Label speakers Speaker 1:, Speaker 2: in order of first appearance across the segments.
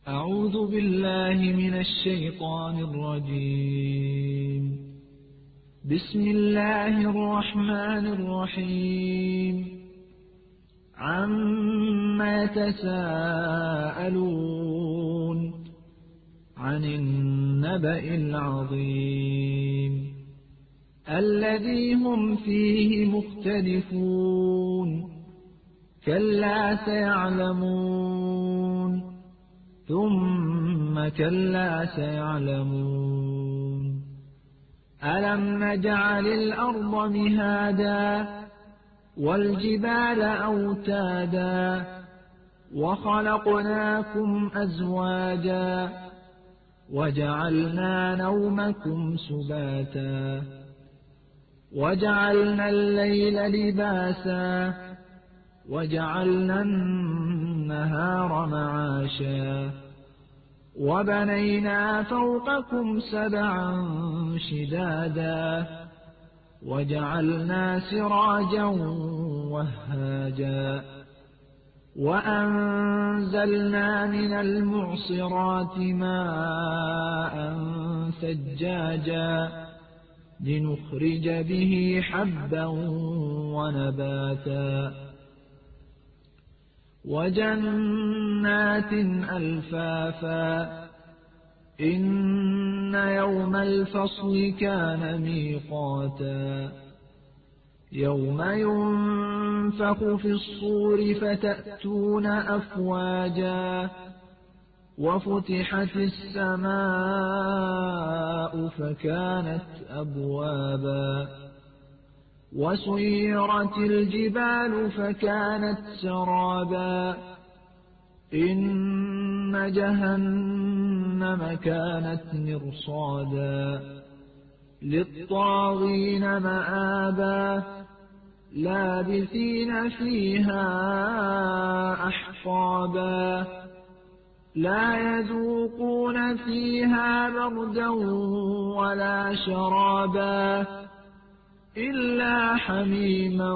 Speaker 1: أعوذ بالله من الشيطان الرجيم. بسم الله الرحمن الرحيم. عما يتساءلون عن النبأ العظيم الذي هم فيه مختلفون كلا سيعلمون ثم كلا سيعلمون ألم نجعل الأرض مهادا والجبال أوتادا وخلقناكم أزواجا وجعلنا نومكم سباتا وجعلنا الليل لباسا وجعلنا النهار معاشا وبنينا فوقكم سبعا شدادا وجعلنا سراجا وهاجا وأنزلنا من المعصرات ماء ثجاجا لنخرج به حبا ونباتا وجنات ألفافا إن يوم الفصل كان ميقاتا يوم ينفخ في الصور فتأتون أفواجا وفتحت السماء فكانت أبوابا وسيرت الجبال فكانت سرابا إن جهنم كانت مرصادا للطاغين مآبا لابثين فيها أحقابا لا يذوقون فيها بردا ولا شرابا إلا حميما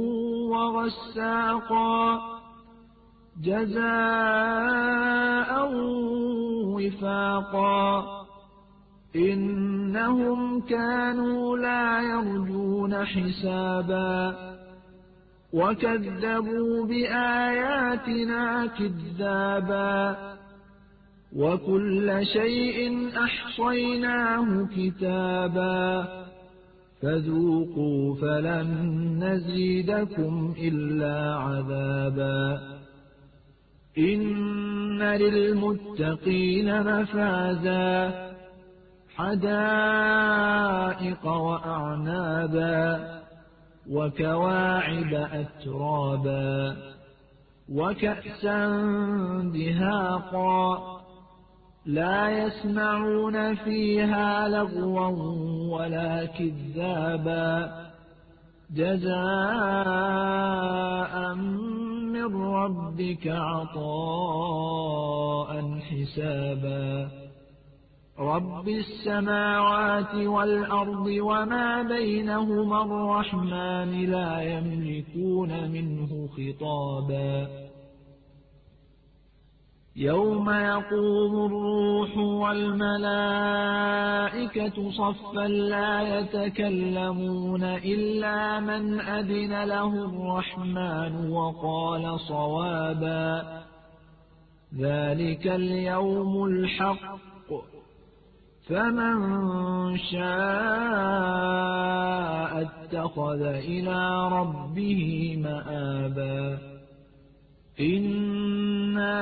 Speaker 1: وغساقا جزاء وفاقا إنهم كانوا لا يرجون حسابا وكذبوا بآياتنا كذابا وكل شيء أحصيناه كتابا فذوقوا فلن نزيدكم إلا عذابا إن للمتقين مفازا حدائق وأعنابا وكواعب أترابا وكأسا دهاقا لا يسمعون فيها لغوا ولا كذابا جزاء من ربك عطاء حسابا رب السماوات والأرض وما بينهما الرحمن لا يملكون منه خطابا يوم يقوم الروح والملائكة صفا لا يتكلمون إلا من أذن له الرحمن وقال صوابا ذلك اليوم الحق فمن شاء اتخذ إلى ربه مآبا إنا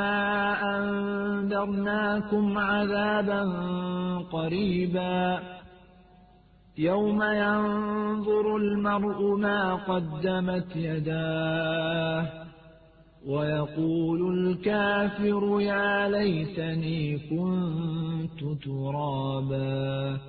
Speaker 1: أنذرناكم عذابا قريبا يوم ينظر المرء ما قدمت يداه ويقول الكافر يا ليتني كنت ترابا